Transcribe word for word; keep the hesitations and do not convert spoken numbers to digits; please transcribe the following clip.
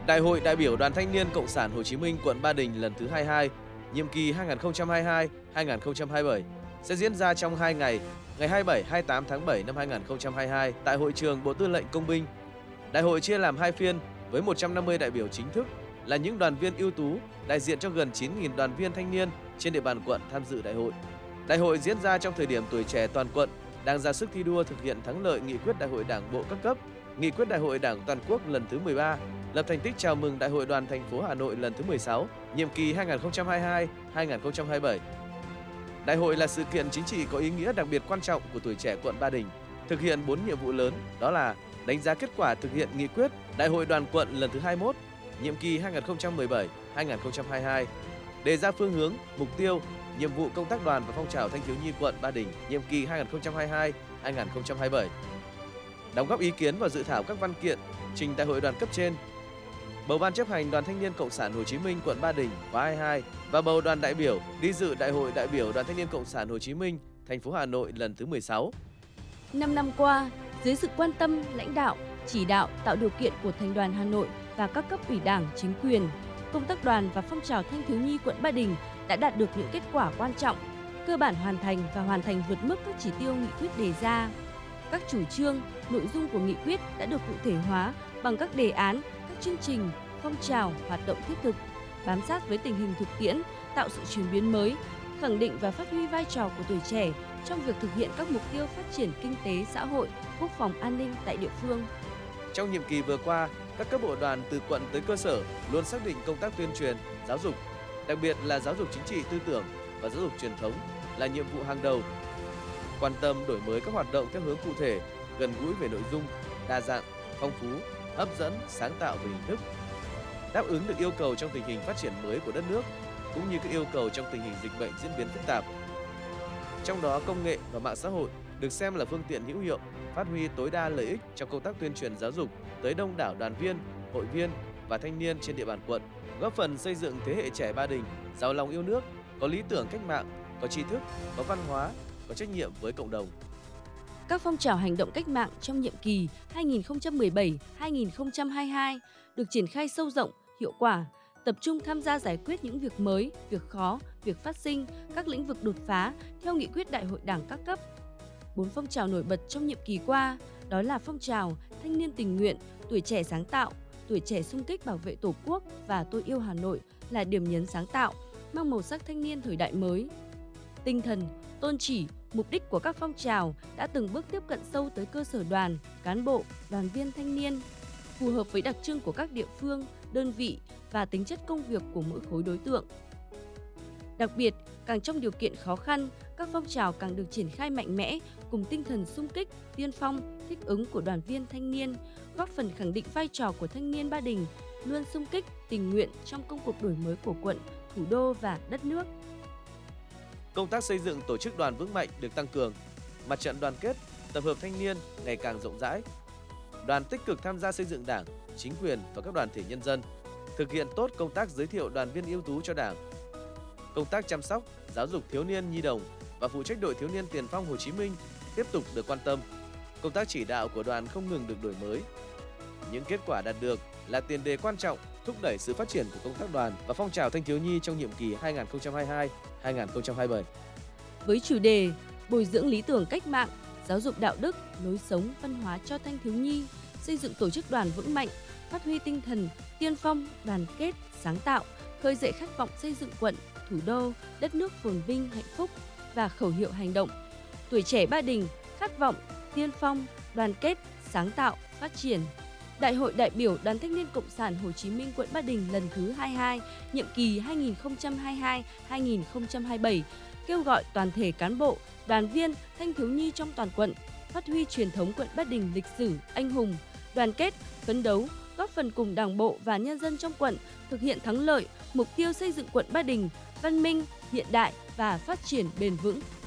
Đại hội đại biểu Đoàn Thanh niên Cộng sản Hồ Chí Minh quận Ba Đình lần thứ hai mươi hai, nhiệm kỳ hai nghìn không trăm hai mươi hai đến hai nghìn không trăm hai mươi bảy sẽ diễn ra trong hai ngày, ngày hai mươi bảy đến hai mươi tám tháng bảy năm hai nghìn không trăm hai mươi hai tại hội trường Bộ Tư lệnh Công binh. Đại hội chia làm hai phiên với một trăm năm mươi đại biểu chính thức là những đoàn viên ưu tú đại diện cho gần chín nghìn đoàn viên thanh niên trên địa bàn quận tham dự đại hội. Đại hội diễn ra trong thời điểm tuổi trẻ toàn quận đang ra sức thi đua thực hiện thắng lợi nghị quyết Đại hội Đảng bộ các cấp, nghị quyết Đại hội Đảng toàn quốc lần thứ mười ba, lập thành tích chào mừng Đại hội Đoàn thành phố Hà Nội lần thứ mười sáu, nhiệm kỳ hai nghìn không trăm hai mươi hai đến hai nghìn không trăm hai mươi bảy. Đại hội là sự kiện chính trị có ý nghĩa đặc biệt quan trọng của tuổi trẻ quận Ba Đình, thực hiện bốn nhiệm vụ lớn, đó là đánh giá kết quả thực hiện nghị quyết Đại hội Đoàn quận lần thứ hai mươi mốt, nhiệm kỳ hai nghìn không trăm mười bảy đến hai nghìn không trăm hai mươi hai, đề ra phương hướng, mục tiêu, nhiệm vụ công tác đoàn và phong trào thanh thiếu nhi quận Ba Đình nhiệm kỳ hai nghìn không trăm hai mươi hai đến hai nghìn không trăm hai mươi bảy. Đóng góp ý kiến vào dự thảo các văn kiện trình Đại hội Đoàn cấp trên. Bầu Ban chấp hành Đoàn Thanh niên Cộng sản Hồ Chí Minh quận Ba Đình khóa hai mươi hai và bầu đoàn đại biểu đi dự Đại hội đại biểu Đoàn Thanh niên Cộng sản Hồ Chí Minh thành phố Hà Nội lần thứ mười sáu. Năm năm qua, dưới sự quan tâm, lãnh đạo, chỉ đạo tạo điều kiện của Thành đoàn Hà Nội và các cấp ủy Đảng, chính quyền, công tác đoàn và phong trào thanh thiếu nhi quận Ba Đình đã đạt được những kết quả quan trọng, cơ bản hoàn thành và hoàn thành vượt mức các chỉ tiêu nghị quyết đề ra. Các chủ trương, nội dung của nghị quyết đã được cụ thể hóa bằng các đề án, các chương trình, phong trào, hoạt động thiết thực, bám sát với tình hình thực tiễn, tạo sự chuyển biến mới, khẳng định và phát huy vai trò của tuổi trẻ trong việc thực hiện các mục tiêu phát triển kinh tế, xã hội, quốc phòng an ninh tại địa phương. Trong nhiệm kỳ vừa qua, các cấp bộ đoàn từ quận tới cơ sở luôn xác định công tác tuyên truyền, giáo dục, đặc biệt là giáo dục chính trị tư tưởng và giáo dục truyền thống là nhiệm vụ hàng đầu. Quan tâm đổi mới các hoạt động theo hướng cụ thể, gần gũi về nội dung, đa dạng, phong phú, hấp dẫn, sáng tạo về hình thức. Đáp ứng được yêu cầu trong tình hình phát triển mới của đất nước, cũng như các yêu cầu trong tình hình dịch bệnh diễn biến phức tạp. Trong đó, công nghệ và mạng xã hội được xem là phương tiện hữu hiệu, phát huy tối đa lợi ích trong công tác tuyên truyền giáo dục tới đông đảo đoàn viên, hội viên và thanh niên trên địa bàn quận, góp phần xây dựng thế hệ trẻ Ba Đình giàu lòng yêu nước, có lý tưởng cách mạng, có tri thức, có văn hóa, có trách nhiệm với cộng đồng. Các phong trào hành động cách mạng trong nhiệm kỳ hai nghìn không trăm mười bảy đến hai nghìn không trăm hai mươi hai được triển khai sâu rộng, hiệu quả, tập trung tham gia giải quyết những việc mới, việc khó, việc phát sinh, các lĩnh vực đột phá theo nghị quyết Đại hội Đảng các cấp. Bốn phong trào nổi bật trong nhiệm kỳ qua đó là phong trào thanh niên tình nguyện, tuổi trẻ sáng tạo, tuổi trẻ xung kích bảo vệ Tổ quốc và tôi yêu Hà Nội là điểm nhấn sáng tạo, mang màu sắc thanh niên thời đại mới. Tinh thần, tôn chỉ, mục đích của các phong trào đã từng bước tiếp cận sâu tới cơ sở đoàn, cán bộ, đoàn viên thanh niên, phù hợp với đặc trưng của các địa phương, đơn vị và tính chất công việc của mỗi khối đối tượng. Đặc biệt, càng trong điều kiện khó khăn, các phong trào càng được triển khai mạnh mẽ cùng tinh thần xung kích, tiên phong, thích ứng của đoàn viên thanh niên, góp phần khẳng định vai trò của thanh niên Ba Đình luôn xung kích, tình nguyện trong công cuộc đổi mới của quận, thủ đô và đất nước. Công tác xây dựng tổ chức đoàn vững mạnh được tăng cường, mặt trận đoàn kết, tập hợp thanh niên ngày càng rộng rãi. Đoàn tích cực tham gia xây dựng Đảng, chính quyền và các đoàn thể nhân dân, thực hiện tốt công tác giới thiệu đoàn viên ưu tú cho Đảng. Công tác chăm sóc, giáo dục thiếu niên nhi đồng và phụ trách đội thiếu niên tiền phong Hồ Chí Minh tiếp tục được quan tâm. Công tác chỉ đạo của đoàn không ngừng được đổi mới. Những kết quả đạt được là tiền đề quan trọng thúc đẩy sự phát triển của công tác đoàn và phong trào thanh thiếu nhi trong nhiệm kỳ hai nghìn không trăm hai mươi hai đến hai nghìn không trăm hai mươi bảy. Với chủ đề bồi dưỡng lý tưởng cách mạng, giáo dục đạo đức, lối sống, văn hóa cho thanh thiếu nhi, xây dựng tổ chức đoàn vững mạnh, phát huy tinh thần tiên phong, đoàn kết, sáng tạo, khơi dậy khát vọng xây dựng quận, thủ đô, đất nước phồn vinh, hạnh phúc và khẩu hiệu hành động tuổi trẻ Ba Đình khát vọng, tiên phong, đoàn kết, sáng tạo, phát triển. Đại hội đại biểu Đoàn Thanh niên Cộng sản Hồ Chí Minh quận Ba Đình lần thứ hai mươi hai, nhiệm kỳ hai nghìn không trăm hai mươi hai đến hai nghìn không trăm hai mươi bảy kêu gọi toàn thể cán bộ, đoàn viên, thanh thiếu nhi trong toàn quận phát huy truyền thống quận Ba Đình lịch sử, anh hùng, đoàn kết, phấn đấu, góp phần cùng Đảng bộ và nhân dân trong quận thực hiện thắng lợi mục tiêu xây dựng quận Ba Đình văn minh, hiện đại và phát triển bền vững.